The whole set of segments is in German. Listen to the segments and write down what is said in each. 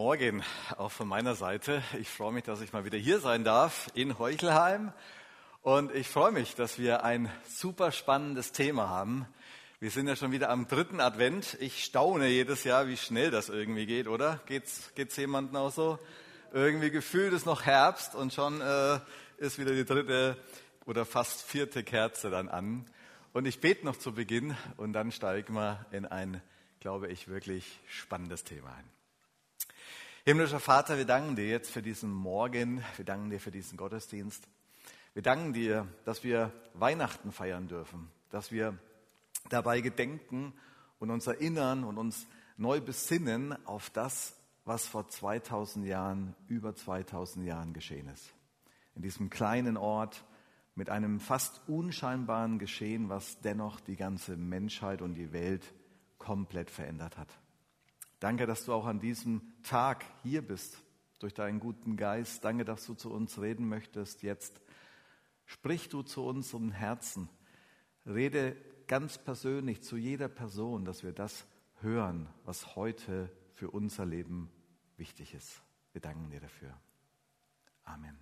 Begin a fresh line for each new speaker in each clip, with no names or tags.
Morgen, auch von meiner Seite. Ich freue mich, dass ich mal wieder hier sein darf in Heuchelheim. Und ich freue mich, dass wir ein super spannendes Thema haben. Wir sind ja schon wieder am 3. Advent. Ich staune jedes Jahr, wie schnell das irgendwie geht, oder? Geht's jemandem auch so? Irgendwie gefühlt ist noch Herbst und schon ist wieder die 3. oder fast 4. Kerze dann an. Und ich bete noch zu Beginn und dann steigen wir in ein, glaube ich, wirklich spannendes Thema ein. Himmlischer Vater, wir danken dir jetzt für diesen Morgen, wir danken dir für diesen Gottesdienst. Wir danken dir, dass wir Weihnachten feiern dürfen, dass wir dabei gedenken und uns erinnern und uns neu besinnen auf das, was vor 2000 Jahren, über 2000 Jahren geschehen ist. In diesem kleinen Ort mit einem fast unscheinbaren Geschehen, was dennoch die ganze Menschheit und die Welt komplett verändert hat. Danke, dass du auch an diesem Tag hier bist, durch deinen guten Geist. Danke, dass du zu uns reden möchtest jetzt. Sprich du zu unserem Herzen. Rede ganz persönlich zu jeder Person, dass wir das hören, was heute für unser Leben wichtig ist. Wir danken dir dafür. Amen.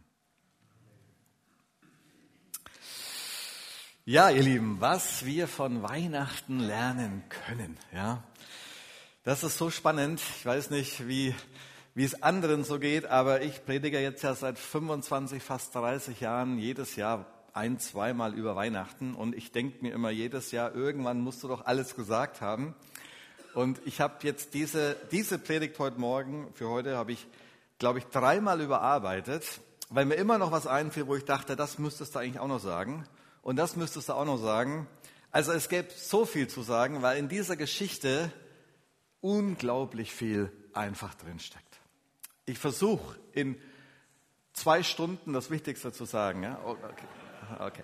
Ja, ihr Lieben, was wir von Weihnachten lernen können, ja. Das ist so spannend. Ich weiß nicht, wie es anderen so geht, aber ich predige jetzt ja seit 25, fast 30 Jahren jedes Jahr 1-2 Mal über Weihnachten. Und ich denke mir immer jedes Jahr, irgendwann musst du doch alles gesagt haben. Und ich habe jetzt diese Predigt heute Morgen, für heute habe ich, glaube ich, 3 Mal überarbeitet, weil mir immer noch was einfiel, wo ich dachte, das müsstest du eigentlich auch noch sagen. Und das müsstest du auch noch sagen. Also es gäbe so viel zu sagen, weil in dieser Geschichte unglaublich viel einfach drinsteckt. Ich versuche in 2 Stunden das Wichtigste zu sagen. Ja? Okay.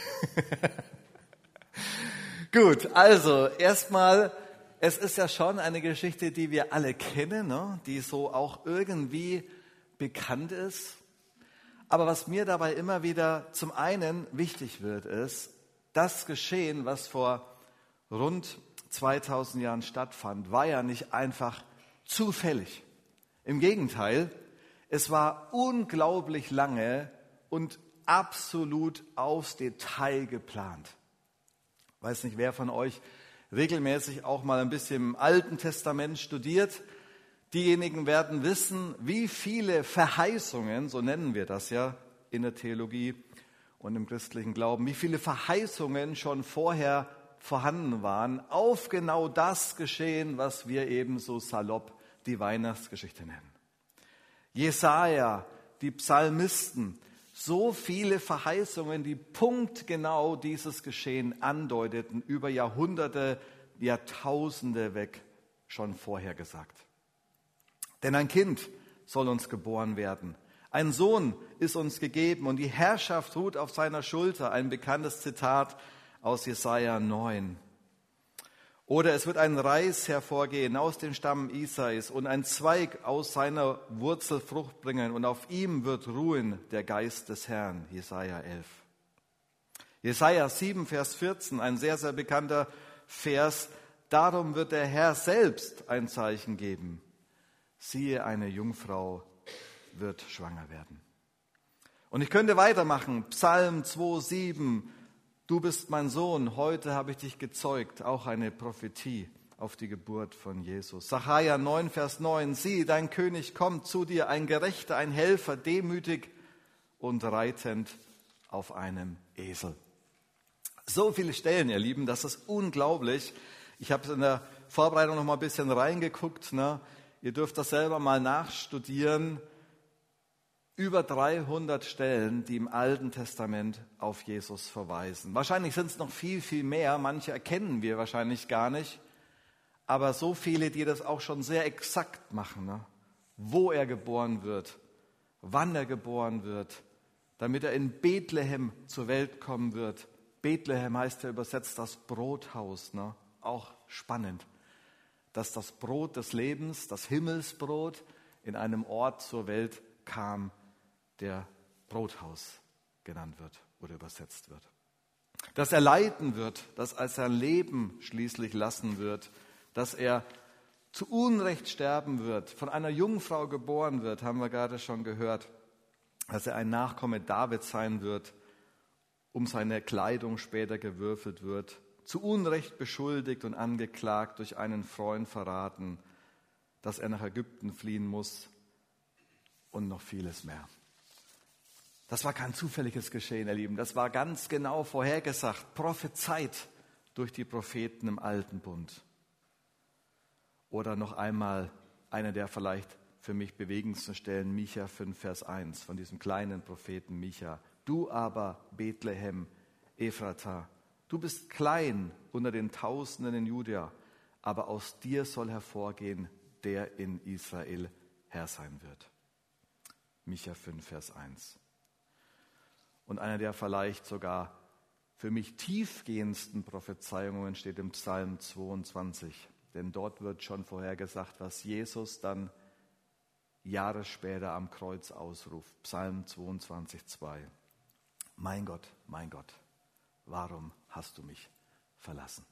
Gut, also erstmal, es ist ja schon eine Geschichte, die wir alle kennen, ne? Die so auch irgendwie bekannt ist. Aber was mir dabei immer wieder zum einen wichtig wird, ist, das Geschehen, was vor rund 2000 Jahren stattfand, war ja nicht einfach zufällig. Im Gegenteil, es war unglaublich lange und absolut aufs Detail geplant. Ich weiß nicht, wer von euch regelmäßig auch mal ein bisschen im Alten Testament studiert. Diejenigen werden wissen, wie viele Verheißungen, so nennen wir das ja in der Theologie und im christlichen Glauben, wie viele Verheißungen schon vorher vorhanden waren, auf genau das Geschehen, was wir eben so salopp die Weihnachtsgeschichte nennen. Jesaja, die Psalmisten, so viele Verheißungen, die punktgenau dieses Geschehen andeuteten, über Jahrhunderte, Jahrtausende weg schon vorhergesagt. Denn ein Kind soll uns geboren werden, ein Sohn ist uns gegeben und die Herrschaft ruht auf seiner Schulter, ein bekanntes Zitat aus Jesaja 9. Oder es wird ein Reis hervorgehen aus dem Stamm Isais und ein Zweig aus seiner Wurzel Frucht bringen und auf ihm wird ruhen der Geist des Herrn, Jesaja 11. Jesaja 7, Vers 14, ein sehr, sehr bekannter Vers. Darum wird der Herr selbst ein Zeichen geben. Siehe, eine Jungfrau wird schwanger werden. Und ich könnte weitermachen. Psalm 2, 7. Du bist mein Sohn, heute habe ich dich gezeugt, auch eine Prophetie auf die Geburt von Jesus. Sacharja 9, Vers 9, sieh, dein König kommt zu dir, ein Gerechter, ein Helfer, demütig und reitend auf einem Esel. So viele Stellen, ihr Lieben, das ist unglaublich. Ich habe in der Vorbereitung noch mal ein bisschen reingeguckt. Ne? Ihr dürft das selber mal nachstudieren. Über 300 Stellen, die im Alten Testament auf Jesus verweisen. Wahrscheinlich sind es noch viel, viel mehr. Manche erkennen wir wahrscheinlich gar nicht. Aber so viele, die das auch schon sehr exakt machen. Ne? Wo er geboren wird, wann er geboren wird, damit er in Bethlehem zur Welt kommen wird. Bethlehem heißt ja übersetzt das Brothaus. Ne? Auch spannend, dass das Brot des Lebens, das Himmelsbrot, in einem Ort zur Welt kam, der Brothaus genannt wird oder übersetzt wird. Dass er leiden wird, dass er sein Leben schließlich lassen wird, dass er zu Unrecht sterben wird, von einer Jungfrau geboren wird, haben wir gerade schon gehört, dass er ein Nachkomme Davids sein wird, um seine Kleidung später gewürfelt wird, zu Unrecht beschuldigt und angeklagt, durch einen Freund verraten, dass er nach Ägypten fliehen muss und noch vieles mehr. Das war kein zufälliges Geschehen, ihr Lieben. Das war ganz genau vorhergesagt, prophezeit durch die Propheten im Alten Bund. Oder noch einmal eine der vielleicht für mich bewegendsten Stellen, Micha 5, Vers 1, von diesem kleinen Propheten Micha. Du aber, Bethlehem, Ephrata, du bist klein unter den Tausenden in Juda, aber aus dir soll hervorgehen, der in Israel Herr sein wird. Micha 5, Vers 1. Und einer der vielleicht sogar für mich tiefgehendsten Prophezeiungen steht im Psalm 22. Denn dort wird schon vorhergesagt, was Jesus dann Jahre später am Kreuz ausruft. Psalm 22, 2. Mein Gott, warum hast du mich verlassen?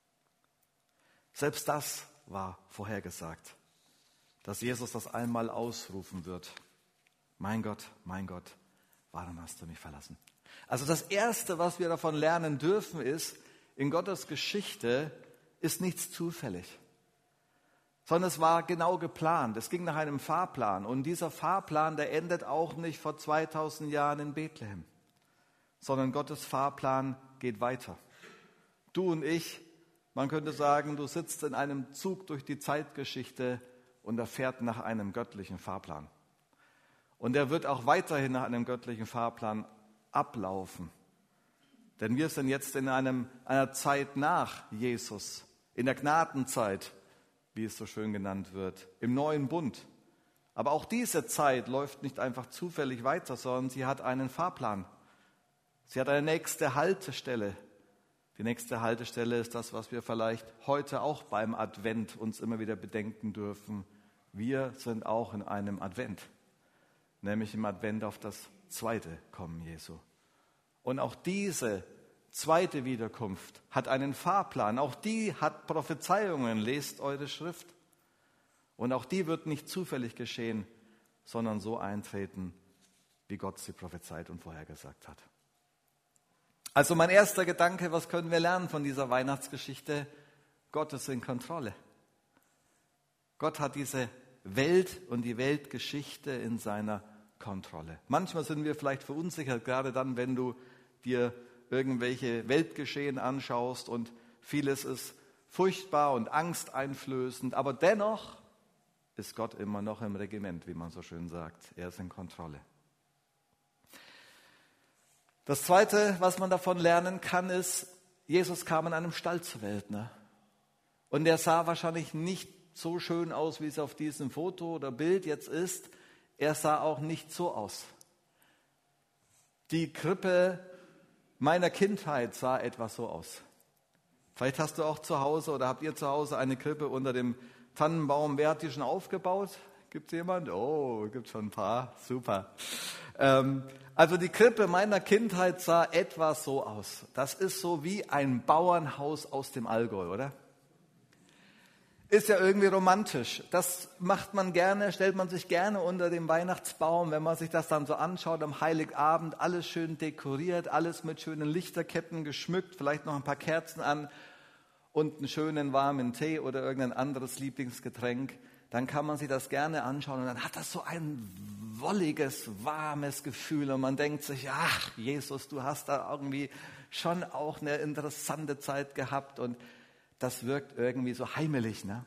Selbst das war vorhergesagt, dass Jesus das einmal ausrufen wird. Mein Gott, warum hast du mich verlassen? Also das Erste, was wir davon lernen dürfen, ist, in Gottes Geschichte ist nichts zufällig, sondern es war genau geplant. Es ging nach einem Fahrplan. Und dieser Fahrplan, der endet auch nicht vor 2000 Jahren in Bethlehem, sondern Gottes Fahrplan geht weiter. Du und ich, man könnte sagen, du sitzt in einem Zug durch die Zeitgeschichte und er fährt nach einem göttlichen Fahrplan. Und er wird auch weiterhin nach einem göttlichen Fahrplan ablaufen. Denn wir sind jetzt in einer Zeit nach Jesus, in der Gnadenzeit, wie es so schön genannt wird, im neuen Bund. Aber auch diese Zeit läuft nicht einfach zufällig weiter, sondern sie hat einen Fahrplan. Sie hat eine nächste Haltestelle. Die nächste Haltestelle ist das, was wir vielleicht heute auch beim Advent uns immer wieder bedenken dürfen. Wir sind auch in einem Advent, nämlich im Advent auf das zweite Kommen Jesu. Und auch diese zweite Wiederkunft hat einen Fahrplan. Auch die hat Prophezeiungen. Lest eure Schrift. Und auch die wird nicht zufällig geschehen, sondern so eintreten, wie Gott sie prophezeit und vorhergesagt hat. Also mein erster Gedanke, was können wir lernen von dieser Weihnachtsgeschichte? Gott ist in Kontrolle. Gott hat diese Welt und die Weltgeschichte in seiner Kontrolle. Manchmal sind wir vielleicht verunsichert, gerade dann, wenn du dir irgendwelche Weltgeschehen anschaust und vieles ist furchtbar und angsteinflößend, aber dennoch ist Gott immer noch im Regiment, wie man so schön sagt. Er ist in Kontrolle. Das Zweite, was man davon lernen kann, ist, Jesus kam in einem Stall zur Welt. Und der sah wahrscheinlich nicht so schön aus, wie es auf diesem Foto oder Bild jetzt ist. Er sah auch nicht so aus. Die Krippe meiner Kindheit sah etwa so aus. Vielleicht hast du auch zu Hause oder habt ihr zu Hause eine Krippe unter dem Tannenbaum. Wer hat die schon aufgebaut? Gibt es jemand? Oh, gibt schon ein paar. Super. Also die Krippe meiner Kindheit sah etwa so aus. Das ist so wie ein Bauernhaus aus dem Allgäu, oder? Ist ja irgendwie romantisch. Das macht man gerne, stellt man sich gerne unter dem Weihnachtsbaum, wenn man sich das dann so anschaut am Heiligabend. Alles schön dekoriert, alles mit schönen Lichterketten geschmückt, vielleicht noch ein paar Kerzen an und einen schönen warmen Tee oder irgendein anderes Lieblingsgetränk. Dann kann man sich das gerne anschauen und dann hat das so ein wolliges, warmes Gefühl und man denkt sich, ach Jesus, du hast da irgendwie schon auch eine interessante Zeit gehabt und das wirkt irgendwie so heimelig, ne?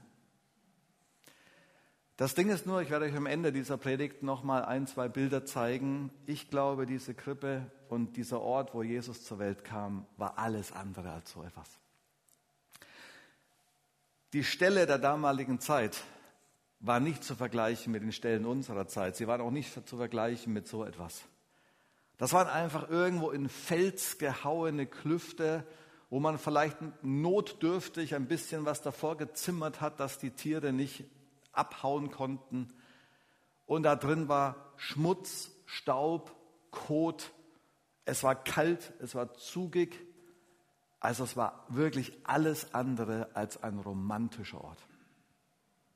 Das Ding ist nur, ich werde euch am Ende dieser Predigt nochmal 1, 2 Bilder zeigen. Ich glaube, diese Krippe und dieser Ort, wo Jesus zur Welt kam, war alles andere als so etwas. Die Ställe der damaligen Zeit war nicht zu vergleichen mit den Stellen unserer Zeit. Sie waren auch nicht zu vergleichen mit so etwas. Das waren einfach irgendwo in Fels gehauene Klüfte, wo man vielleicht notdürftig ein bisschen was davor gezimmert hat, dass die Tiere nicht abhauen konnten. Und da drin war Schmutz, Staub, Kot. Es war kalt, es war zugig. Also es war wirklich alles andere als ein romantischer Ort.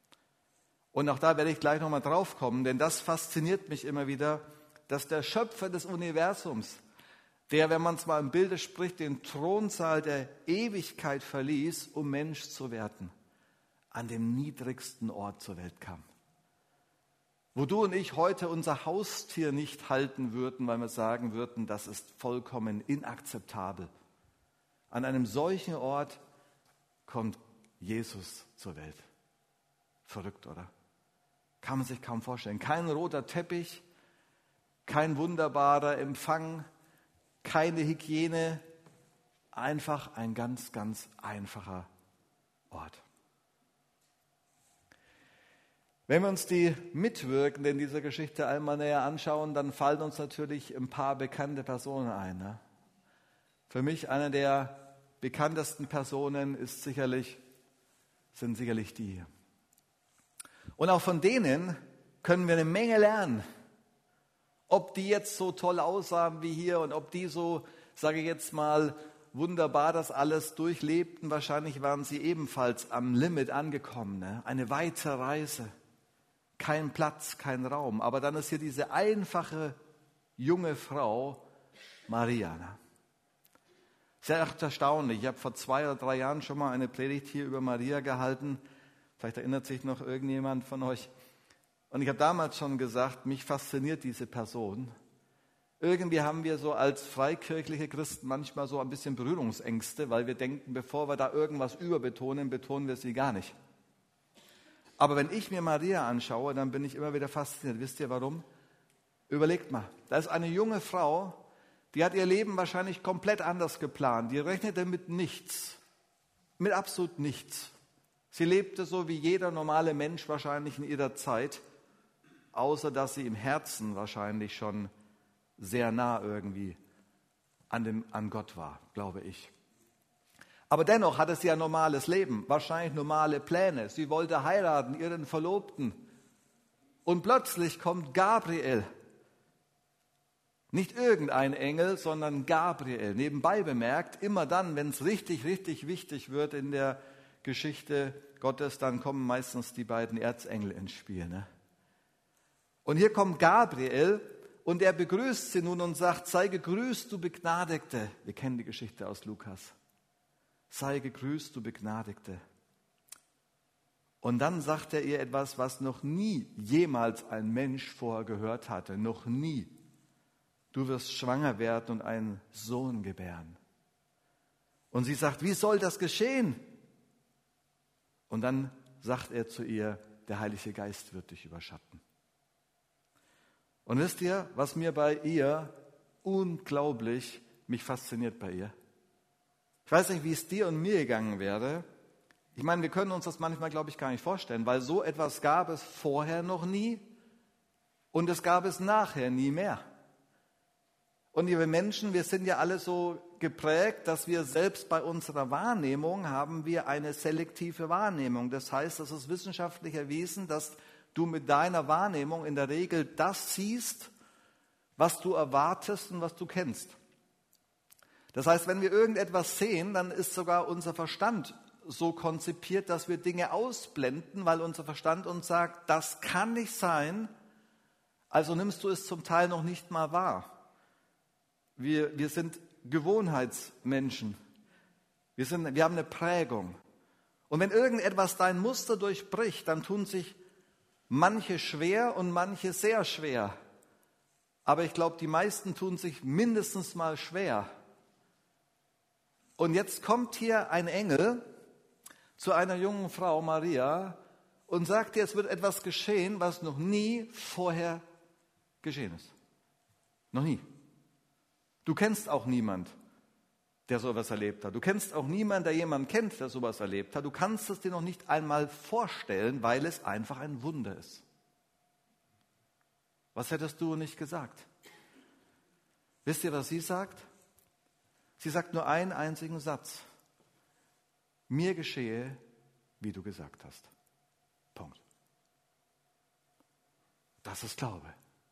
Und auch da werde ich gleich nochmal drauf kommen, denn das fasziniert mich immer wieder, dass der Schöpfer des Universums, der, wenn man es mal im Bilde spricht, den Thronsaal der Ewigkeit verließ, um Mensch zu werden, an dem niedrigsten Ort zur Welt kam. Wo du und ich heute unser Haustier nicht halten würden, weil wir sagen würden, das ist vollkommen inakzeptabel. An einem solchen Ort kommt Jesus zur Welt. Verrückt, oder? Kann man sich kaum vorstellen. Kein roter Teppich, kein wunderbarer Empfang, keine Hygiene, einfach ein ganz, ganz einfacher Ort. Wenn wir uns die Mitwirkenden in dieser Geschichte einmal näher anschauen, dann fallen uns natürlich ein paar bekannte Personen ein. Ne? Für mich eine der bekanntesten Personen sind sicherlich die hier. Und auch von denen können wir eine Menge lernen. Ob die jetzt so toll aussahen wie hier und ob die so, sage ich jetzt mal, wunderbar das alles durchlebten, wahrscheinlich waren sie ebenfalls am Limit angekommen. Ne? Eine weite Reise. Kein Platz, kein Raum. Aber dann ist hier diese einfache, junge Frau, Maria. Ne? Sehr erstaunlich. Ich habe vor 2 oder 3 Jahren schon mal eine Predigt hier über Maria gehalten. Vielleicht erinnert sich noch irgendjemand von euch. Und ich habe damals schon gesagt, mich fasziniert diese Person. Irgendwie haben wir so als freikirchliche Christen manchmal so ein bisschen Berührungsängste, weil wir denken, bevor wir da irgendwas überbetonen, betonen wir sie gar nicht. Aber wenn ich mir Maria anschaue, dann bin ich immer wieder fasziniert. Wisst ihr warum? Überlegt mal, da ist eine junge Frau, die hat ihr Leben wahrscheinlich komplett anders geplant. Die rechnete mit nichts, mit absolut nichts. Sie lebte so wie jeder normale Mensch wahrscheinlich in ihrer Zeit, außer dass sie im Herzen wahrscheinlich schon sehr nah irgendwie an Gott war, glaube ich. Aber dennoch hatte sie ein normales Leben, wahrscheinlich normale Pläne. Sie wollte heiraten, ihren Verlobten. Und plötzlich kommt Gabriel. Nicht irgendein Engel, sondern Gabriel. Nebenbei bemerkt, immer dann, wenn es richtig, richtig wichtig wird in der Geschichte Gottes, dann kommen meistens die beiden Erzengel ins Spiel. Ne? Und hier kommt Gabriel und er begrüßt sie nun und sagt, sei gegrüßt, du Begnadigte. Wir kennen die Geschichte aus Lukas. Sei gegrüßt, du Begnadigte. Und dann sagt er ihr etwas, was noch nie jemals ein Mensch vorher gehört hatte. Noch nie. Du wirst schwanger werden und einen Sohn gebären. Und sie sagt, wie soll das geschehen? Und dann sagt er zu ihr, der Heilige Geist wird dich überschatten. Und wisst ihr, was mir bei ihr unglaublich mich fasziniert bei ihr? Ich weiß nicht, wie es dir und mir gegangen wäre. Ich meine, wir können uns das manchmal, glaube ich, gar nicht vorstellen, weil so etwas gab es vorher noch nie und es gab es nachher nie mehr. Und liebe Menschen, wir sind ja alle so geprägt, dass wir selbst bei unserer Wahrnehmung haben wir eine selektive Wahrnehmung. Das heißt, es ist wissenschaftlich erwiesen, dass du mit deiner Wahrnehmung in der Regel das siehst, was du erwartest und was du kennst. Das heißt, wenn wir irgendetwas sehen, dann ist sogar unser Verstand so konzipiert, dass wir Dinge ausblenden, weil unser Verstand uns sagt, das kann nicht sein, also nimmst du es zum Teil noch nicht mal wahr. Wir sind Gewohnheitsmenschen. Wir haben eine Prägung. Und wenn irgendetwas dein Muster durchbricht, dann tun sich manche schwer und manche sehr schwer. Aber ich glaube, die meisten tun sich mindestens mal schwer. Und jetzt kommt hier ein Engel zu einer jungen Frau, Maria, und sagt ihr, es wird etwas geschehen, was noch nie vorher geschehen ist. Noch nie. Du kennst auch niemand, der sowas erlebt hat. Du kennst auch niemanden, der jemanden kennt, der sowas erlebt hat. Du kannst es dir noch nicht einmal vorstellen, weil es einfach ein Wunder ist. Was hättest du nicht gesagt? Wisst ihr, was sie sagt? Sie sagt nur einen einzigen Satz. Mir geschehe, wie du gesagt hast. Punkt. Das ist Glaube.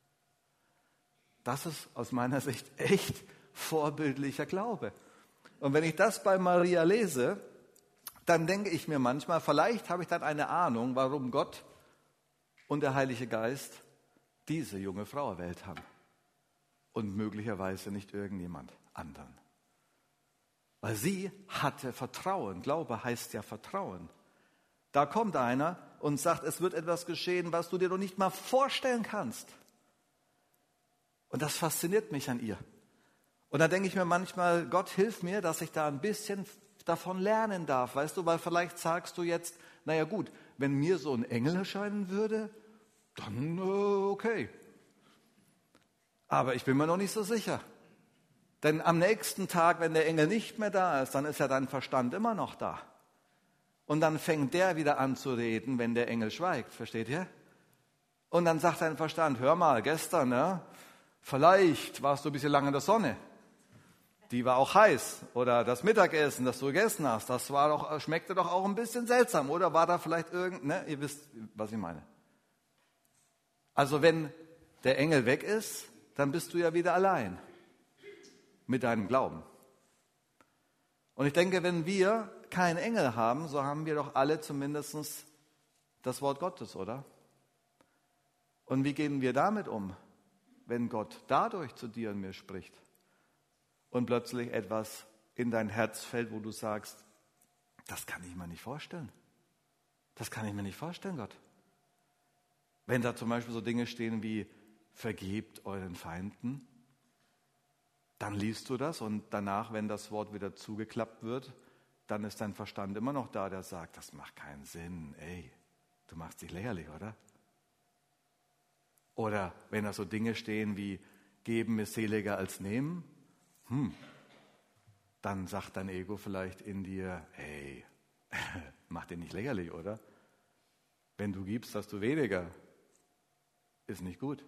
Das ist aus meiner Sicht echt vorbildlicher Glaube. Und wenn ich das bei Maria lese, dann denke ich mir manchmal, vielleicht habe ich dann eine Ahnung, warum Gott und der Heilige Geist diese junge Frau erwählt haben und möglicherweise nicht irgendjemand anderen. Weil sie hatte Vertrauen. Glaube heißt ja Vertrauen. Da kommt einer und sagt, es wird etwas geschehen, was du dir noch nicht mal vorstellen kannst. Und das fasziniert mich an ihr. Und da denke ich mir manchmal, Gott, hilf mir, dass ich da ein bisschen davon lernen darf. Weißt du, weil vielleicht sagst du jetzt, naja gut, wenn mir so ein Engel erscheinen würde, dann okay. Aber ich bin mir noch nicht so sicher. Denn am nächsten Tag, wenn der Engel nicht mehr da ist, dann ist ja dein Verstand immer noch da. Und dann fängt der wieder an zu reden, wenn der Engel schweigt, versteht ihr? Und dann sagt dein Verstand, hör mal, gestern, ne, vielleicht warst du ein bisschen lange in der Sonne. Die war auch heiß. Oder das Mittagessen, das du gegessen hast, das schmeckte doch auch ein bisschen seltsam. Oder war da vielleicht ihr wisst, was ich meine. Also wenn der Engel weg ist, dann bist du ja wieder allein mit deinem Glauben. Und ich denke, wenn wir keinen Engel haben, so haben wir doch alle zumindest das Wort Gottes, oder? Und wie gehen wir damit um, wenn Gott dadurch zu dir und mir spricht und plötzlich etwas in dein Herz fällt, wo du sagst, das kann ich mir nicht vorstellen. Das kann ich mir nicht vorstellen, Gott. Wenn da zum Beispiel so Dinge stehen wie, vergebt euren Feinden, dann liest du das und danach, wenn das Wort wieder zugeklappt wird, dann ist dein Verstand immer noch da, der sagt, das macht keinen Sinn. Ey, du machst dich lächerlich, oder? Oder wenn da so Dinge stehen wie, geben ist seliger als nehmen, dann sagt dein Ego vielleicht in dir, hey, mach dir nicht lächerlich, oder? Wenn du gibst, hast du weniger. Ist nicht gut.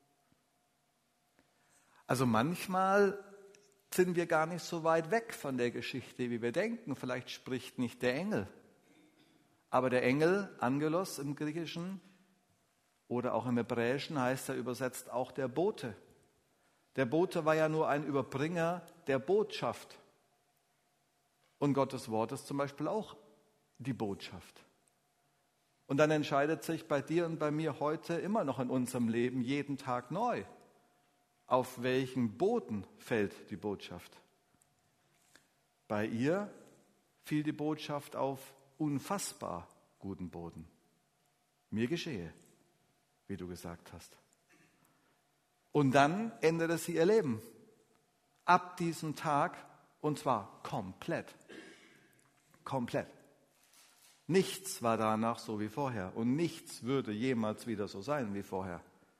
Also manchmal sind wir gar nicht so weit weg von der Geschichte, wie wir denken. Vielleicht spricht nicht der Engel. Aber der Engel, Angelos im Griechischen oder auch im Hebräischen, heißt er übersetzt auch der Bote. Der Bote war ja nur ein Überbringer der Botschaft. Und Gottes Wort ist zum Beispiel auch die Botschaft. Und dann entscheidet sich bei dir und bei mir heute immer noch in unserem Leben jeden Tag neu, auf welchen Boden fällt die Botschaft. Bei ihr fiel die Botschaft auf unfassbar guten Boden. Mir geschehe, wie du gesagt hast. Und dann änderte sie ihr Leben. Ab diesem Tag, und zwar komplett. Komplett. Nichts war danach so wie vorher und nichts würde jemals wieder so sein wie vorher.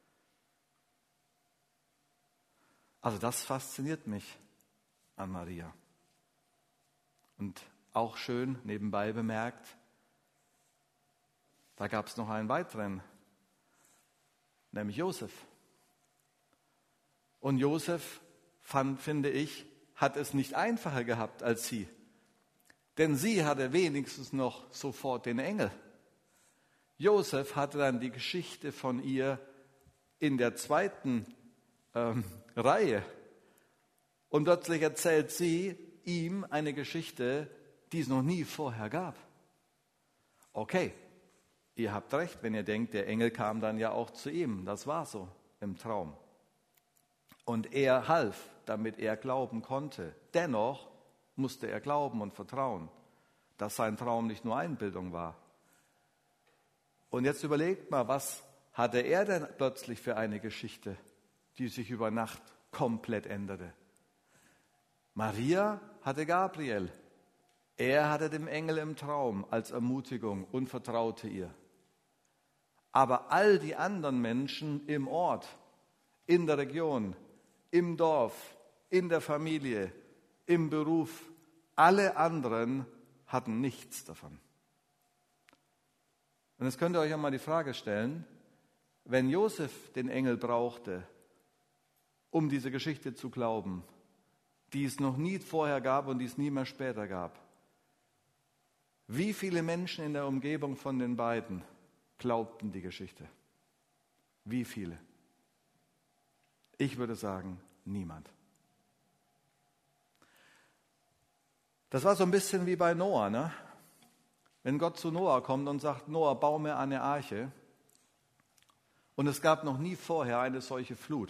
Also das fasziniert mich an Maria. Und auch schön nebenbei bemerkt, da gab es noch einen weiteren, nämlich Josef. Und Josef, finde ich, hat es nicht einfacher gehabt als sie. Denn sie hatte wenigstens noch sofort den Engel. Josef hatte dann die Geschichte von ihr in der zweiten Reihe. Und plötzlich erzählt sie ihm eine Geschichte, die es noch nie vorher gab. Okay, ihr habt recht, wenn ihr denkt, der Engel kam dann ja auch zu ihm. Das war so im Traum. Und er half, damit er glauben konnte. Dennoch musste er glauben und vertrauen, dass sein Traum nicht nur Einbildung war. Und jetzt überlegt mal, was hatte er denn plötzlich für eine Geschichte, die sich über Nacht komplett änderte? Maria hatte Gabriel. Er hatte den Engel im Traum als Ermutigung und vertraute ihr. Aber all die anderen Menschen im Ort, in der Region, im Dorf, in der Familie, im Beruf, alle anderen hatten nichts davon. Und jetzt könnt ihr euch einmal die Frage stellen, wenn Josef den Engel brauchte, um diese Geschichte zu glauben, die es noch nie vorher gab und die es nie mehr später gab, wie viele Menschen in der Umgebung von den beiden glaubten die Geschichte? Wie viele? Ich würde sagen, niemand. Das war so ein bisschen wie bei Noah, ne? Wenn Gott zu Noah kommt und sagt, Noah, bau mir eine Arche, und es gab noch nie vorher eine solche Flut.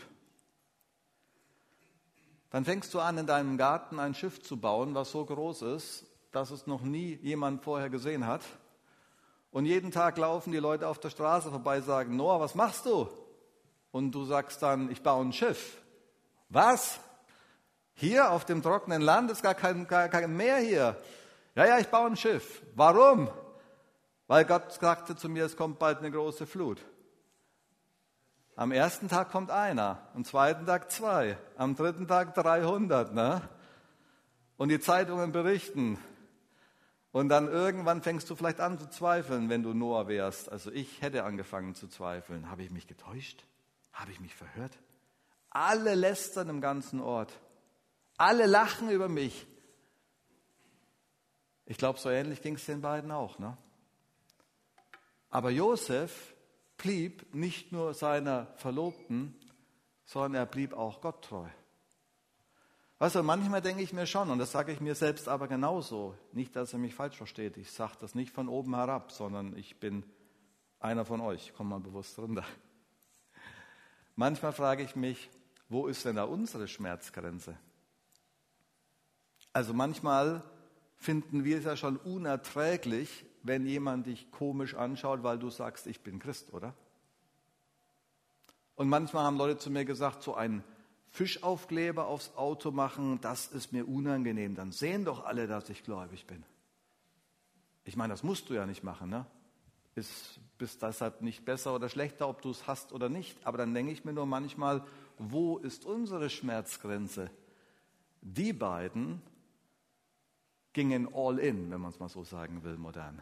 Dann fängst du an, in deinem Garten ein Schiff zu bauen, was so groß ist, dass es noch nie jemand vorher gesehen hat. Und jeden Tag laufen die Leute auf der Straße vorbei, sagen, Noah, was machst du? Und du sagst dann, ich baue ein Schiff. Was? Hier auf dem trockenen Land ist gar kein Meer hier. Ja, ich baue ein Schiff. Warum? Weil Gott sagte zu mir, es kommt bald eine große Flut. Am ersten Tag kommt einer, am zweiten Tag 2, am dritten Tag 300. Ne? Und die Zeitungen berichten. Und dann irgendwann fängst du vielleicht an zu zweifeln, wenn du Noah wärst. Also ich hätte angefangen zu zweifeln. Habe ich mich getäuscht? Habe ich mich verhört? Alle lästern im ganzen Ort. Alle lachen über mich. Ich glaube, so ähnlich ging es den beiden auch. Ne? Aber Josef blieb nicht nur seiner Verlobten, sondern er blieb auch Gott treu. Weißt du, manchmal denke ich mir schon, und das sage ich mir selbst aber genauso, nicht, dass er mich falsch versteht, ich sage das nicht von oben herab, sondern ich bin einer von euch, komm mal bewusst runter. Manchmal frage ich mich, wo ist denn da unsere Schmerzgrenze? Also manchmal finden wir es ja schon unerträglich, wenn jemand dich komisch anschaut, weil du sagst, ich bin Christ, oder? Und manchmal haben Leute zu mir gesagt, so ein Fischaufkleber aufs Auto machen, das ist mir unangenehm. Dann sehen doch alle, dass ich gläubig bin. Ich meine, das musst du ja nicht machen, ne? Bist deshalb nicht besser oder schlechter, ob du es hast oder nicht. Aber dann denke ich mir nur manchmal, wo ist unsere Schmerzgrenze? Die beiden gingen all in, wenn man es mal so sagen will, modern.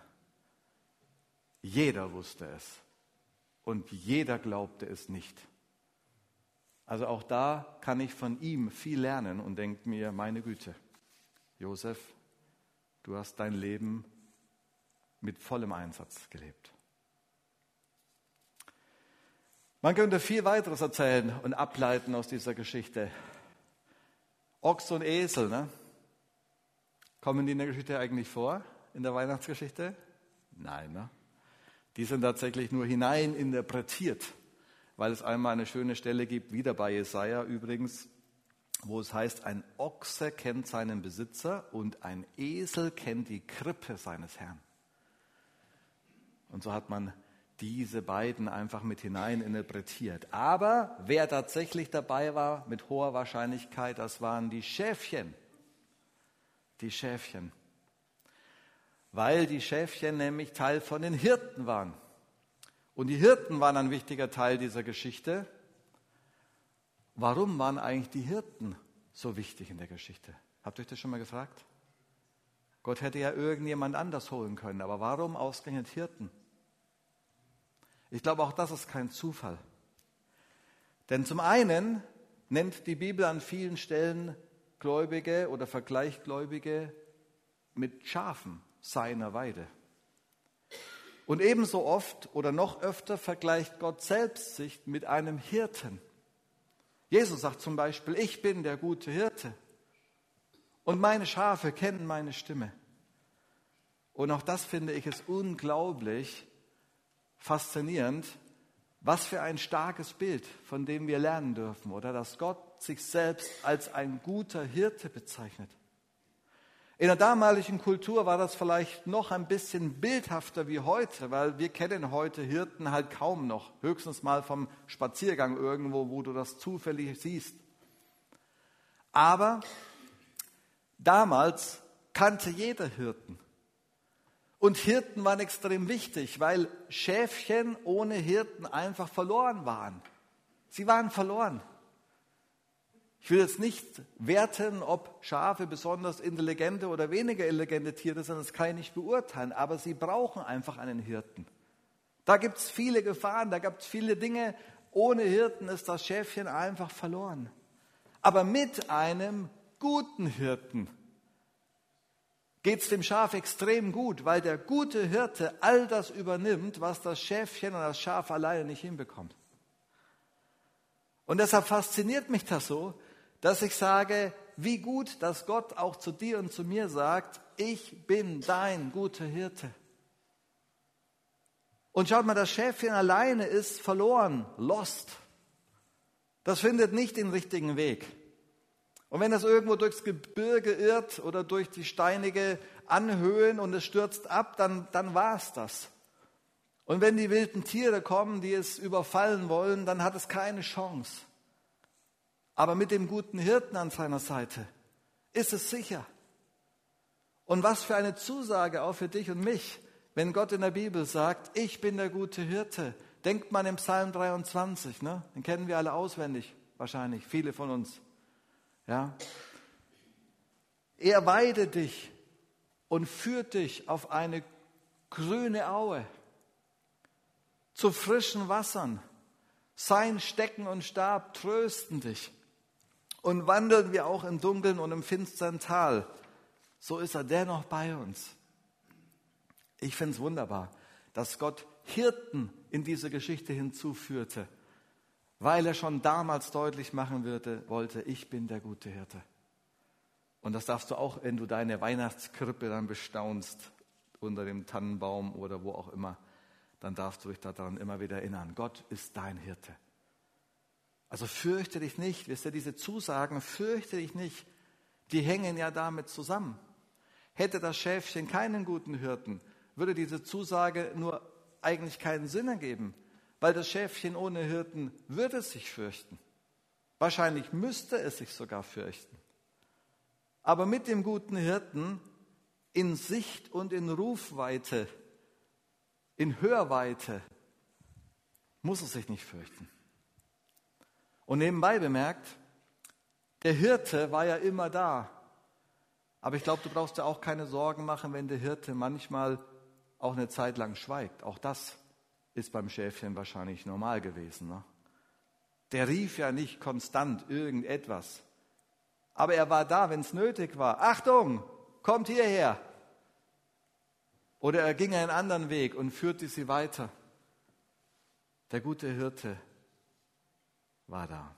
Jeder wusste es und jeder glaubte es nicht. Also auch da kann ich von ihm viel lernen und denke mir, meine Güte, Josef, du hast dein Leben mit vollem Einsatz gelebt. Man könnte viel weiteres erzählen und ableiten aus dieser Geschichte. Ochs und Esel, ne? Kommen die in der Geschichte eigentlich vor, in der Weihnachtsgeschichte? Nein, ne? Die sind tatsächlich nur hineininterpretiert, weil es einmal eine schöne Stelle gibt, wieder bei Jesaja übrigens, wo es heißt, ein Ochse kennt seinen Besitzer und ein Esel kennt die Krippe seines Herrn. Und so hat man diese beiden einfach mit hineininterpretiert. Aber wer tatsächlich dabei war, mit hoher Wahrscheinlichkeit, das waren die Schäfchen. Die Schäfchen. Weil die Schäfchen nämlich Teil von den Hirten waren. Und die Hirten waren ein wichtiger Teil dieser Geschichte. Warum waren eigentlich die Hirten so wichtig in der Geschichte? Habt ihr euch das schon mal gefragt? Gott hätte ja irgendjemand anders holen können, aber warum ausgerechnet Hirten? Ich glaube, auch das ist kein Zufall. Denn zum einen nennt die Bibel an vielen Stellen Gläubige oder Vergleichgläubige mit Schafen seiner Weide. Und ebenso oft oder noch öfter vergleicht Gott selbst sich mit einem Hirten. Jesus sagt zum Beispiel, ich bin der gute Hirte und meine Schafe kennen meine Stimme. Und auch das finde ich es unglaublich faszinierend, was für ein starkes Bild, von dem wir lernen dürfen, oder dass Gott sich selbst als ein guter Hirte bezeichnet. In der damaligen Kultur war das vielleicht noch ein bisschen bildhafter wie heute, weil wir kennen heute Hirten halt kaum noch, höchstens mal vom Spaziergang irgendwo, wo du das zufällig siehst. Aber damals kannte jeder Hirten. Und Hirten waren extrem wichtig, weil Schäfchen ohne Hirten einfach verloren waren. Sie waren verloren. Ich will jetzt nicht werten, ob Schafe besonders intelligente oder weniger intelligente Tiere sind, das kann ich nicht beurteilen, aber sie brauchen einfach einen Hirten. Da gibt es viele Gefahren, da gibt es viele Dinge. Ohne Hirten ist das Schäfchen einfach verloren. Aber mit einem guten Hirten geht es dem Schaf extrem gut, weil der gute Hirte all das übernimmt, was das Schäfchen und das Schaf alleine nicht hinbekommt. Und deshalb fasziniert mich das so, dass ich sage, wie gut, dass Gott auch zu dir und zu mir sagt, ich bin dein guter Hirte. Und schaut mal, das Schäfchen alleine ist verloren, lost. Das findet nicht den richtigen Weg. Und wenn es irgendwo durchs Gebirge irrt oder durch die steinige Anhöhen und es stürzt ab, dann war es das. Und wenn die wilden Tiere kommen, die es überfallen wollen, dann hat es keine Chance. Aber mit dem guten Hirten an seiner Seite ist es sicher. Und was für eine Zusage auch für dich und mich, wenn Gott in der Bibel sagt, ich bin der gute Hirte. Denkt man im Psalm 23, ne? Den kennen wir alle auswendig, wahrscheinlich, viele von uns. Ja? Er weidet dich und führt dich auf eine grüne Aue, zu frischen Wassern. Sein Stecken und Stab trösten dich. Und wandeln wir auch im dunklen und im finstern Tal, so ist er dennoch bei uns. Ich finde es wunderbar, dass Gott Hirten in diese Geschichte hinzuführte, weil er schon damals deutlich machen wollte, ich bin der gute Hirte. Und das darfst du auch, wenn du deine Weihnachtskrippe dann bestaunst, unter dem Tannenbaum oder wo auch immer, dann darfst du dich daran immer wieder erinnern, Gott ist dein Hirte. Also fürchte dich nicht, wisst ihr, diese Zusagen, fürchte dich nicht, die hängen ja damit zusammen. Hätte das Schäfchen keinen guten Hirten, würde diese Zusage nur eigentlich keinen Sinn ergeben, weil das Schäfchen ohne Hirten würde sich fürchten. Wahrscheinlich müsste es sich sogar fürchten. Aber mit dem guten Hirten in Sicht und in Rufweite, in Hörweite, muss es sich nicht fürchten. Und nebenbei bemerkt, der Hirte war ja immer da. Aber ich glaube, du brauchst dir auch keine Sorgen machen, wenn der Hirte manchmal auch eine Zeit lang schweigt. Auch das ist beim Schäfchen wahrscheinlich normal gewesen. Ne? Der rief ja nicht konstant irgendetwas. Aber er war da, wenn es nötig war. Achtung, kommt hierher. Oder er ging einen anderen Weg und führte sie weiter. Der gute Hirte war da.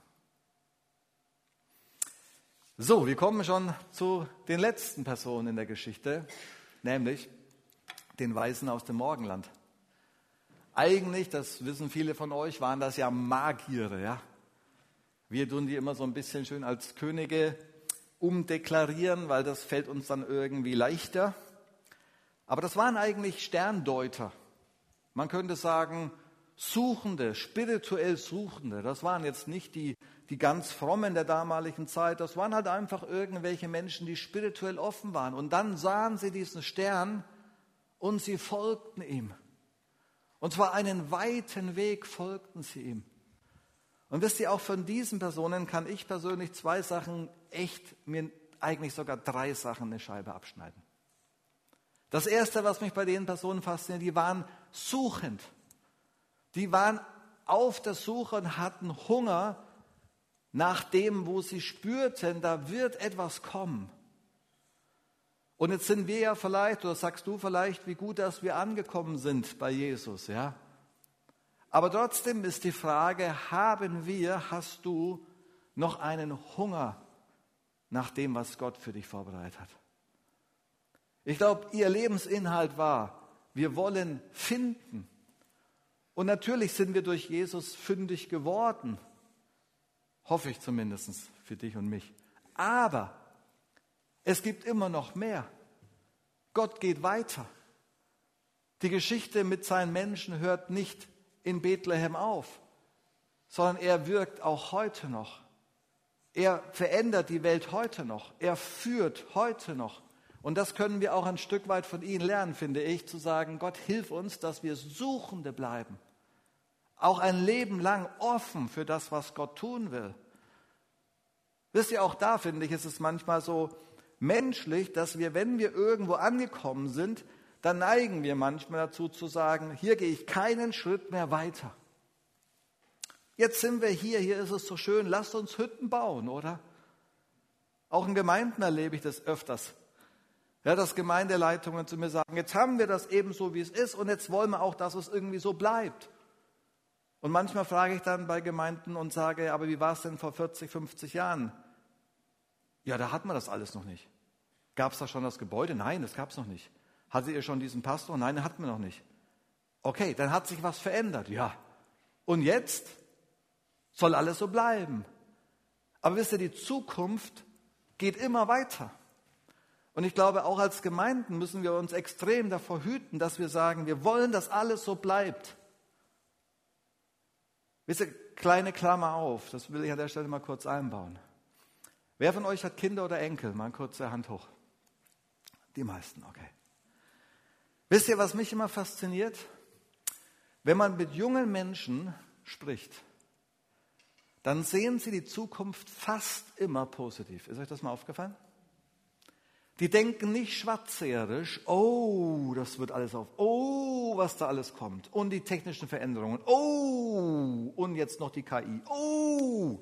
So, wir kommen schon zu den letzten Personen in der Geschichte, nämlich den Weisen aus dem Morgenland. Eigentlich, das wissen viele von euch, waren das ja Magiere. Ja? Wir tun die immer so ein bisschen schön als Könige umdeklarieren, weil das fällt uns dann irgendwie leichter. Aber das waren eigentlich Sterndeuter. Man könnte sagen, Suchende, spirituell Suchende. Das waren jetzt nicht die ganz frommen der damaligen Zeit. Das waren halt einfach irgendwelche Menschen, die spirituell offen waren. Und dann sahen sie diesen Stern und sie folgten ihm. Und zwar einen weiten Weg folgten sie ihm. Und wisst ihr, auch von diesen Personen kann ich persönlich 2 Sachen mir eigentlich sogar 3 Sachen eine Scheibe abschneiden. Das Erste, was mich bei den Personen fasziniert, die waren suchend. Die waren auf der Suche und hatten Hunger nach dem, wo sie spürten, da wird etwas kommen. Und jetzt sind wir ja vielleicht, oder sagst du vielleicht, wie gut, dass wir angekommen sind bei Jesus, ja? Aber trotzdem ist die Frage, hast du noch einen Hunger nach dem, was Gott für dich vorbereitet hat? Ich glaube, ihr Lebensinhalt war, wir wollen finden. Und natürlich sind wir durch Jesus fündig geworden. Hoffe ich zumindest für dich und mich. Aber es gibt immer noch mehr. Gott geht weiter. Die Geschichte mit seinen Menschen hört nicht in Bethlehem auf, sondern er wirkt auch heute noch. Er verändert die Welt heute noch. Er führt heute noch. Und das können wir auch ein Stück weit von ihm lernen, finde ich, zu sagen, Gott, hilf uns, dass wir Suchende bleiben. Auch ein Leben lang offen für das, was Gott tun will. Wisst ihr, auch da, finde ich, ist es manchmal so menschlich, dass wir, wenn wir irgendwo angekommen sind, dann neigen wir manchmal dazu zu sagen, hier gehe ich keinen Schritt mehr weiter. Jetzt sind wir hier ist es so schön, lasst uns Hütten bauen, oder? Auch in Gemeinden erlebe ich das öfters. Ja, dass Gemeindeleitungen zu mir sagen, jetzt haben wir das eben so, wie es ist und jetzt wollen wir auch, dass es irgendwie so bleibt. Und manchmal frage ich dann bei Gemeinden und sage, aber wie war es denn vor 40, 50 Jahren? Ja, da hatten wir das alles noch nicht. Gab es da schon das Gebäude? Nein, das gab es noch nicht. Hattet ihr schon diesen Pastor? Nein, den hatten wir noch nicht. Okay, dann hat sich was verändert, ja. Und jetzt soll alles so bleiben. Aber wisst ihr, die Zukunft geht immer weiter. Und ich glaube, auch als Gemeinden müssen wir uns extrem davor hüten, dass wir sagen, wir wollen, dass alles so bleibt. Wisst ihr, kleine Klammer auf, das will ich an der Stelle mal kurz einbauen. Wer von euch hat Kinder oder Enkel? Mal kurz die Hand hoch. Die meisten, okay. Wisst ihr, was mich immer fasziniert? Wenn man mit jungen Menschen spricht, dann sehen sie die Zukunft fast immer positiv. Ist euch das mal aufgefallen? Die denken nicht schwarzseherisch, oh, das wird alles oh, was da alles kommt. Und die technischen Veränderungen, oh, und jetzt noch die KI, oh.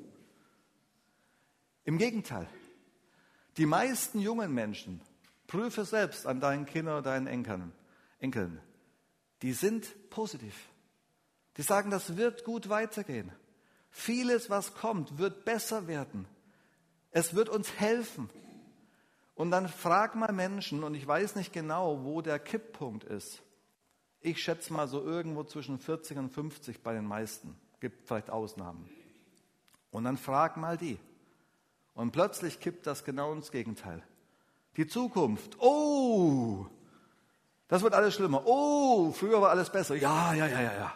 Im Gegenteil, die meisten jungen Menschen, prüfe selbst an deinen Kindern oder deinen Enkeln, die sind positiv. Die sagen, das wird gut weitergehen. Vieles, was kommt, wird besser werden. Es wird uns helfen. Und dann frag mal Menschen, und ich weiß nicht genau, wo der Kipppunkt ist. Ich schätze mal so irgendwo zwischen 40 und 50 bei den meisten. Gibt vielleicht Ausnahmen. Und dann frag mal die. Und plötzlich kippt das genau ins Gegenteil. Die Zukunft, oh, das wird alles schlimmer. Oh, früher war alles besser. Ja.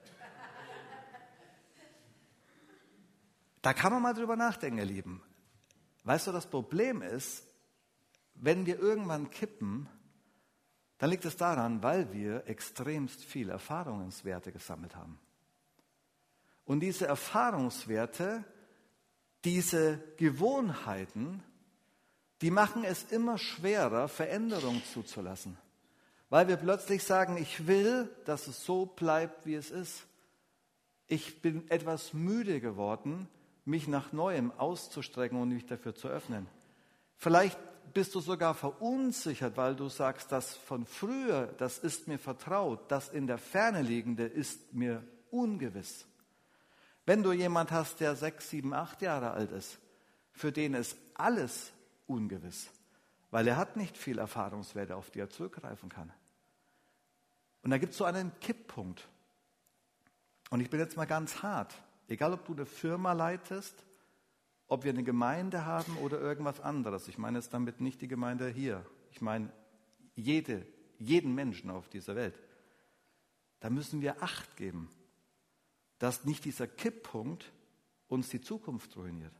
Da kann man mal drüber nachdenken, ihr Lieben. Weißt du, das Problem ist, wenn wir irgendwann kippen, dann liegt es daran, weil wir extremst viel Erfahrungswerte gesammelt haben. Und diese Erfahrungswerte, diese Gewohnheiten, die machen es immer schwerer, Veränderung zuzulassen. Weil wir plötzlich sagen, ich will, dass es so bleibt, wie es ist. Ich bin etwas müde geworden, mich nach Neuem auszustrecken und mich dafür zu öffnen. Vielleicht bist du sogar verunsichert, weil du sagst, das von früher, das ist mir vertraut, das in der Ferne liegende ist mir ungewiss. Wenn du jemand hast, der 6, 7, 8 Jahre alt ist, für den ist alles ungewiss, weil er hat nicht viel Erfahrungswerte, auf die er zurückgreifen kann. Und da gibt es so einen Kipppunkt. Und ich bin jetzt mal ganz hart, egal ob du eine Firma leitest, ob wir eine Gemeinde haben oder irgendwas anderes. Ich meine jetzt damit nicht die Gemeinde hier. Ich meine jeden Menschen auf dieser Welt. Da müssen wir Acht geben, dass nicht dieser Kipppunkt uns die Zukunft ruiniert.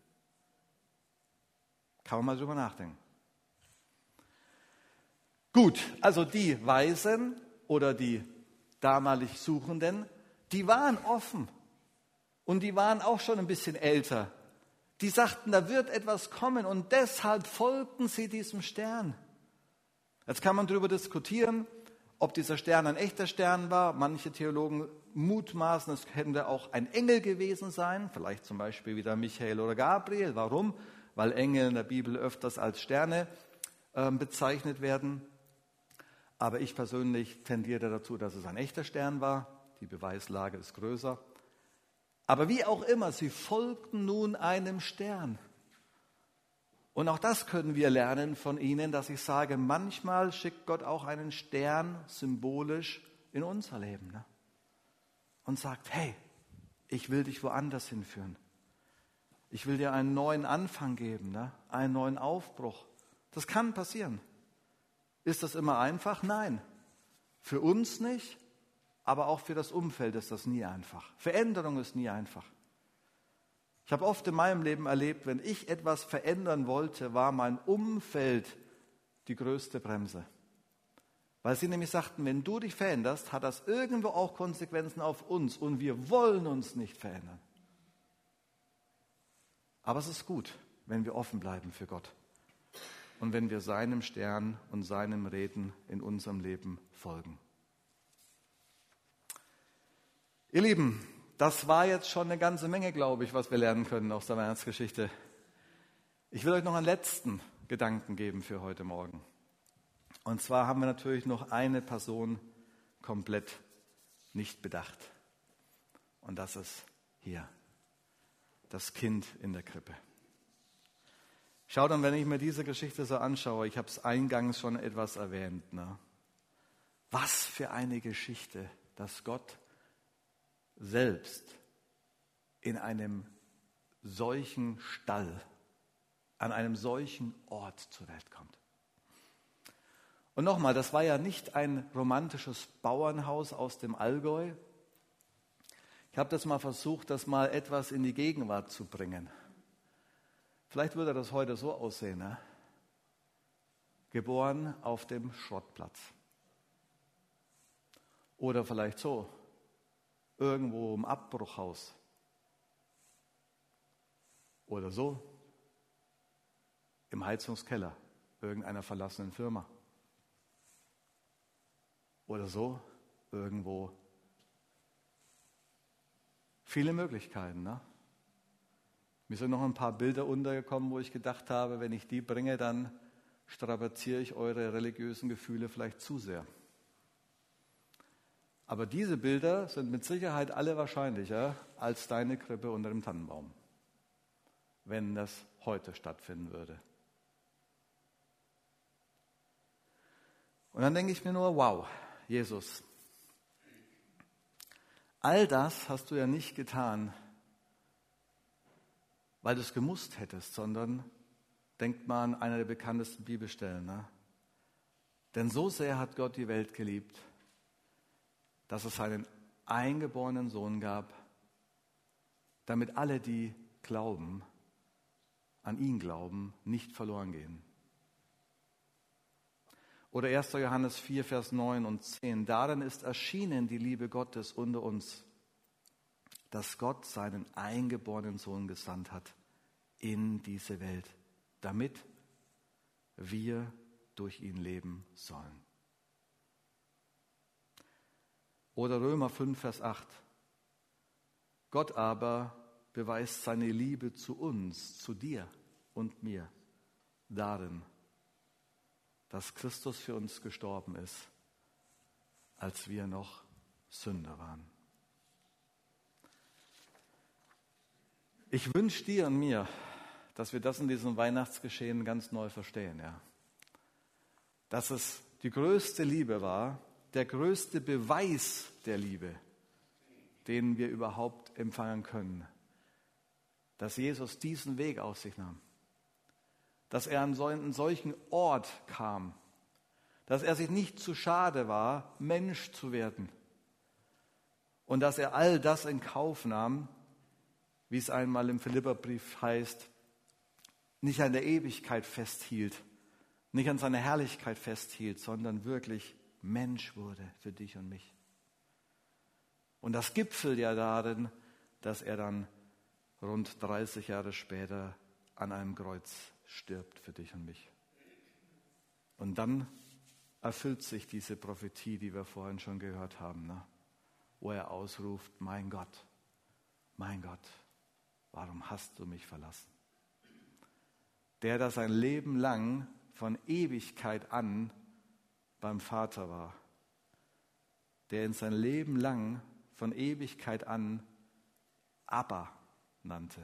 Kann man mal drüber nachdenken. Gut, also die Weisen oder die damalig Suchenden, die waren offen und die waren auch schon ein bisschen älter. Die sagten, da wird etwas kommen und deshalb folgten sie diesem Stern. Jetzt kann man darüber diskutieren, ob dieser Stern ein echter Stern war. Manche Theologen mutmaßen, es könnte auch ein Engel gewesen sein, vielleicht zum Beispiel wieder Michael oder Gabriel. Warum? Weil Engel in der Bibel öfters als Sterne bezeichnet werden. Aber ich persönlich tendiere dazu, dass es ein echter Stern war. Die Beweislage ist größer. Aber wie auch immer, sie folgten nun einem Stern. Und auch das können wir lernen von ihnen, dass ich sage, manchmal schickt Gott auch einen Stern symbolisch in unser Leben. Ne? Und sagt, hey, ich will dich woanders hinführen. Ich will dir einen neuen Anfang geben, ne? Einen neuen Aufbruch. Das kann passieren. Ist das immer einfach? Nein. Für uns nicht. Aber auch für das Umfeld ist das nie einfach. Veränderung ist nie einfach. Ich habe oft in meinem Leben erlebt, wenn ich etwas verändern wollte, war mein Umfeld die größte Bremse. Weil sie nämlich sagten, wenn du dich veränderst, hat das irgendwo auch Konsequenzen auf uns und wir wollen uns nicht verändern. Aber es ist gut, wenn wir offen bleiben für Gott und wenn wir seinem Stern und seinem Reden in unserem Leben folgen. Ihr Lieben, das war jetzt schon eine ganze Menge, glaube ich, was wir lernen können aus der Weihnachtsgeschichte. Ich will euch noch einen letzten Gedanken geben für heute Morgen. Und zwar haben wir natürlich noch eine Person komplett nicht bedacht. Und das ist hier, das Kind in der Krippe. Schaut dann, wenn ich mir diese Geschichte so anschaue, ich habe es eingangs schon etwas erwähnt, ne? Was für eine Geschichte dass Gott selbst in einem solchen Stall, an einem solchen Ort zur Welt kommt. Und nochmal, das war ja nicht ein romantisches Bauernhaus aus dem Allgäu. Ich habe das mal versucht, das mal etwas in die Gegenwart zu bringen. Vielleicht würde das heute so aussehen, ne? Geboren auf dem Schrottplatz. Oder vielleicht so, irgendwo im Abbruchhaus. Oder so, im Heizungskeller irgendeiner verlassenen Firma. Oder so, irgendwo. Viele Möglichkeiten, ne? Mir sind noch ein paar Bilder untergekommen, wo ich gedacht habe, wenn ich die bringe, dann strapaziere ich eure religiösen Gefühle vielleicht zu sehr. Aber diese Bilder sind mit Sicherheit alle wahrscheinlicher als deine Krippe unter dem Tannenbaum, wenn das heute stattfinden würde. Und dann denke ich mir nur, wow, Jesus, all das hast du ja nicht getan, weil du es gemusst hättest, sondern denkt mal an eine der bekanntesten Bibelstellen. Ne? Denn so sehr hat Gott die Welt geliebt, dass es seinen eingeborenen Sohn gab, damit alle, die glauben, an ihn glauben, nicht verloren gehen. Oder 1. Johannes 4, Vers 9 und 10. Darin ist erschienen die Liebe Gottes unter uns, dass Gott seinen eingeborenen Sohn gesandt hat in diese Welt, damit wir durch ihn leben sollen. Oder Römer 5, Vers 8. Gott aber beweist seine Liebe zu uns, zu dir und mir, darin, dass Christus für uns gestorben ist, als wir noch Sünder waren. Ich wünsche dir und mir, dass wir das in diesem Weihnachtsgeschehen ganz neu verstehen. Ja. Dass es die größte Liebe war, der größte Beweis der Liebe, den wir überhaupt empfangen können. Dass Jesus diesen Weg auf sich nahm. Dass er an einen solchen Ort kam. Dass er sich nicht zu schade war, Mensch zu werden. Und dass er all das in Kauf nahm, wie es einmal im Philipperbrief heißt, nicht an der Ewigkeit festhielt, nicht an seiner Herrlichkeit festhielt, sondern wirklich Mensch wurde für dich und mich. Und das gipfelt ja darin, dass er dann rund 30 Jahre später an einem Kreuz stirbt für dich und mich. Und dann erfüllt sich diese Prophetie, die wir vorhin schon gehört haben, ne? Wo er ausruft, mein Gott, warum hast du mich verlassen? Der da sein Leben lang von Ewigkeit an beim Vater war, der in sein Leben lang von Ewigkeit an Abba nannte,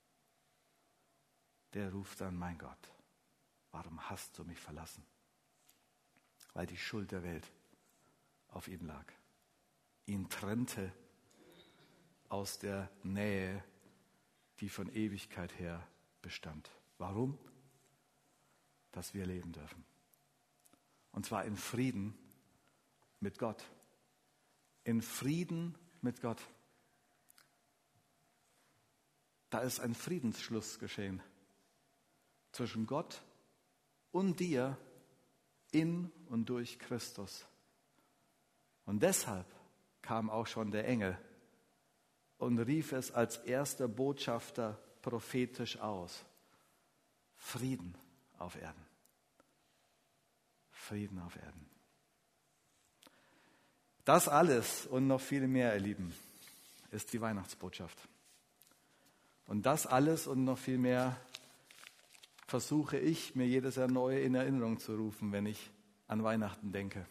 der ruft dann, mein Gott, warum hast du mich verlassen? Weil die Schuld der Welt auf ihm lag. Ihn trennte aus der Nähe, die von Ewigkeit her bestand. Warum? Dass wir leben dürfen. Und zwar in Frieden mit Gott. In Frieden mit Gott. Da ist ein Friedensschluss geschehen zwischen Gott und dir in und durch Christus. Und deshalb kam auch schon der Engel und rief es als erster Botschafter prophetisch aus. Frieden auf Erden. Frieden auf Erden. Das alles und noch viel mehr, ihr Lieben, ist die Weihnachtsbotschaft. Und das alles und noch viel mehr versuche ich, mir jedes Jahr neu in Erinnerung zu rufen, wenn ich an Weihnachten denke.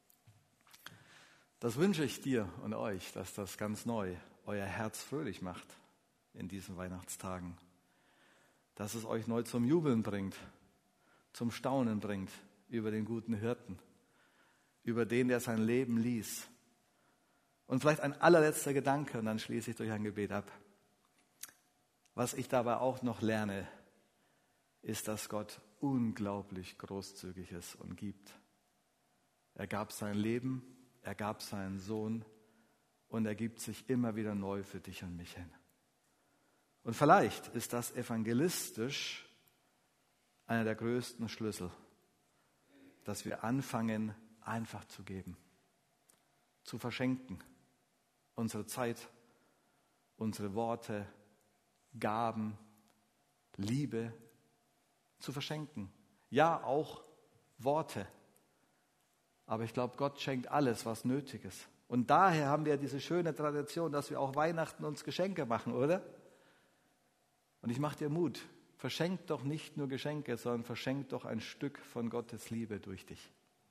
Das wünsche ich dir und euch, dass das ganz neu euer Herz fröhlich macht in diesen Weihnachtstagen. Dass es euch neu zum Jubeln bringt, zum Staunen bringt über den guten Hirten, über den, der sein Leben ließ Und vielleicht ein allerletzter Gedanke, und dann schließe ich durch ein Gebet ab. Was ich dabei auch noch lerne, ist, dass Gott unglaublich großzügig ist und gibt. Er gab sein Leben, er gab seinen Sohn und er gibt sich immer wieder neu für dich und mich hin. Und vielleicht ist das evangelistisch einer der größten Schlüssel, dass wir anfangen, einfach zu geben, zu verschenken, unsere Zeit, unsere Worte, Gaben, Liebe zu verschenken. Ja, auch Worte. Aber ich glaube, Gott schenkt alles, was nötig ist. Und daher haben wir diese schöne Tradition, dass wir auch Weihnachten uns Geschenke machen, oder? Und ich mache dir Mut. Verschenk doch nicht nur Geschenke, sondern verschenk doch ein Stück von Gottes Liebe durch dich.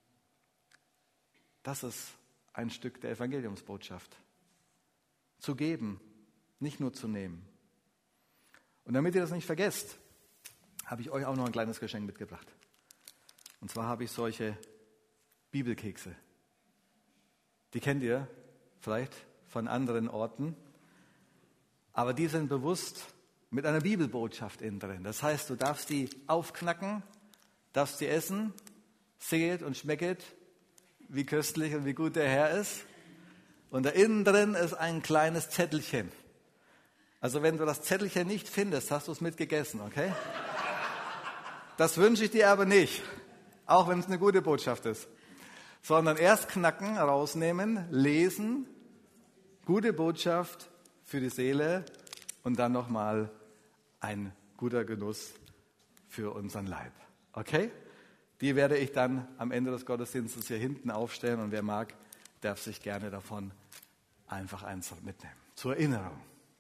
Das ist ein Stück der Evangeliumsbotschaft. Zu geben, nicht nur zu nehmen. Und damit ihr das nicht vergesst, habe ich euch auch noch ein kleines Geschenk mitgebracht. Und zwar habe ich solche Bibelkekse. Die kennt ihr vielleicht von anderen Orten. Aber die sind bewusst mit einer Bibelbotschaft innen drin. Das heißt, du darfst die aufknacken, darfst die essen, sehet und schmecket, wie köstlich und wie gut der Herr ist. Und da innen drin ist ein kleines Zettelchen. Also wenn du das Zettelchen nicht findest, hast du es mitgegessen, okay? Das wünsche ich dir aber nicht, auch wenn es eine gute Botschaft ist. Sondern erst knacken, rausnehmen, lesen, gute Botschaft für die Seele und dann nochmal ein guter Genuss für unseren Leib. Okay? Die werde ich dann am Ende des Gottesdienstes hier hinten aufstellen und wer mag, darf sich gerne davon einfach eins mitnehmen. Zur Erinnerung.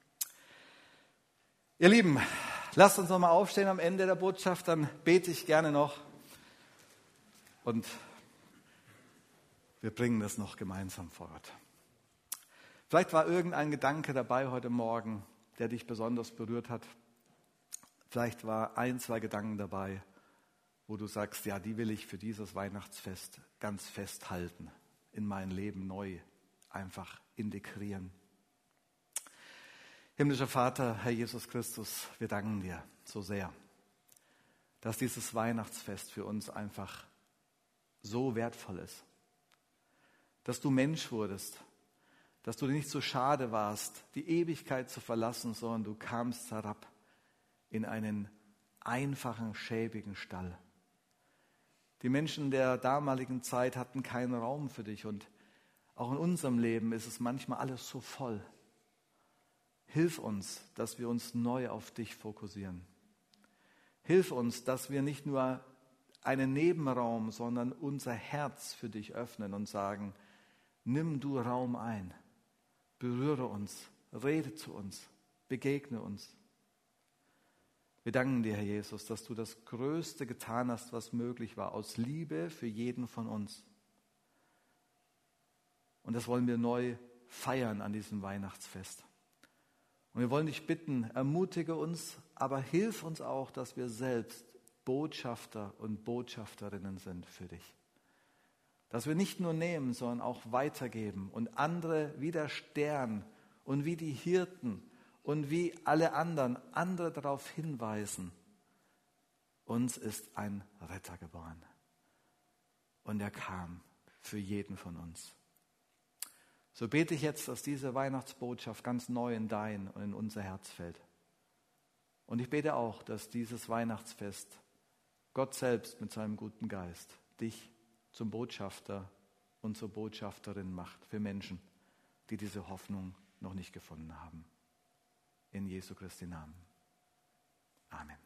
Ihr Lieben, lasst uns nochmal aufstehen am Ende der Botschaft, dann bete ich gerne noch und wir bringen das noch gemeinsam vor Gott. Vielleicht war irgendein Gedanke dabei heute Morgen, der dich besonders berührt hat. Vielleicht war ein, zwei Gedanken dabei, wo du sagst, ja, die will ich für dieses Weihnachtsfest ganz festhalten, in mein Leben neu einfach integrieren. Himmlischer Vater, Herr Jesus Christus, wir danken dir so sehr, dass dieses Weihnachtsfest für uns einfach so wertvoll ist. Dass du Mensch wurdest, dass du nicht so schade warst, die Ewigkeit zu verlassen, sondern du kamst herab in einen einfachen, schäbigen Stall. Die Menschen der damaligen Zeit hatten keinen Raum für dich und auch in unserem Leben ist es manchmal alles so voll. Hilf uns, dass wir uns neu auf dich fokussieren. Hilf uns, dass wir nicht nur einen Nebenraum, sondern unser Herz für dich öffnen und sagen, nimm du Raum ein, berühre uns, rede zu uns, begegne uns. Wir danken dir, Herr Jesus, dass du das Größte getan hast, was möglich war, aus Liebe für jeden von uns. Und das wollen wir neu feiern an diesem Weihnachtsfest. Und wir wollen dich bitten, ermutige uns, aber hilf uns auch, dass wir selbst Botschafter und Botschafterinnen sind für dich. Dass wir nicht nur nehmen, sondern auch weitergeben und andere wie der Stern und wie die Hirten und wie alle anderen, andere darauf hinweisen, uns ist ein Retter geboren. Und er kam für jeden von uns. So bete ich jetzt, dass diese Weihnachtsbotschaft ganz neu in dein und in unser Herz fällt. Und ich bete auch, dass dieses Weihnachtsfest Gott selbst mit seinem guten Geist dich zum Botschafter und zur Botschafterin macht für Menschen, die diese Hoffnung noch nicht gefunden haben. In Jesu Christi Namen. Amen.